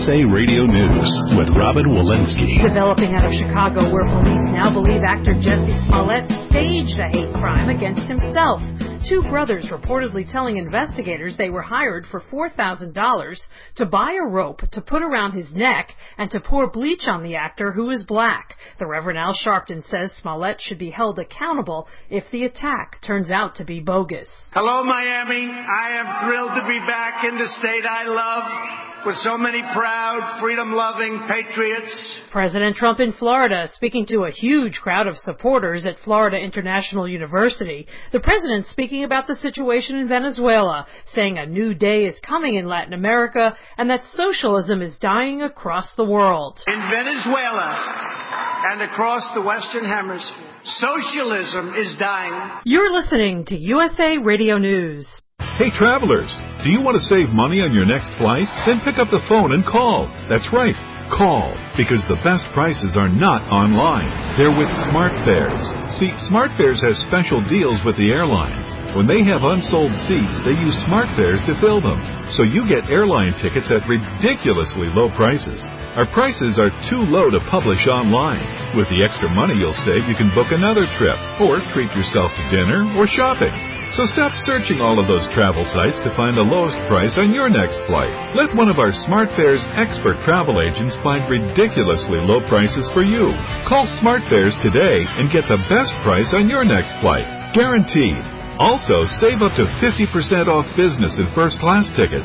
USA Radio News with Robin Walensky. Developing out of Chicago, where police now believe actor Jussie Smollett staged a hate crime against himself. Two brothers reportedly telling investigators they were hired for $4,000 to buy a rope to put around his neck and to pour bleach on the actor, who is black. The Reverend Al Sharpton says Smollett should be held accountable if the attack turns out to be bogus. Hello, Miami. I am thrilled to be back in the state I love, with so many proud, freedom-loving patriots. President Trump in Florida, speaking to a huge crowd of supporters at Florida International University. The president speaking about the situation in Venezuela, saying a new day is coming in Latin America and that socialism is dying across the world. In Venezuela and across the Western Hemisphere, socialism is dying. You're listening to USA Radio News. Hey travelers, do you want to save money on your next flight? Then pick up the phone and call. That's right, call, because the best prices are not online. They're with SmartFares. See, SmartFares has special deals with the airlines. When they have unsold seats, they use SmartFares to fill them. So you get airline tickets at ridiculously low prices. Our prices are too low to publish online. With the extra money you'll save, you can book another trip or treat yourself to dinner or shopping. So stop searching all of those travel sites to find the lowest price on your next flight. Let one of our SmartFares expert travel agents find ridiculously low prices for you. Call SmartFares today and get the best price on your next flight. Guaranteed. Also, save up to 50% off business and first-class tickets.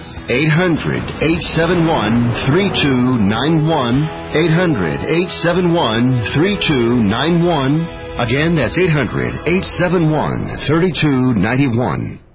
800-871-3291. 800-871-3291. Again, that's 800-871-3291.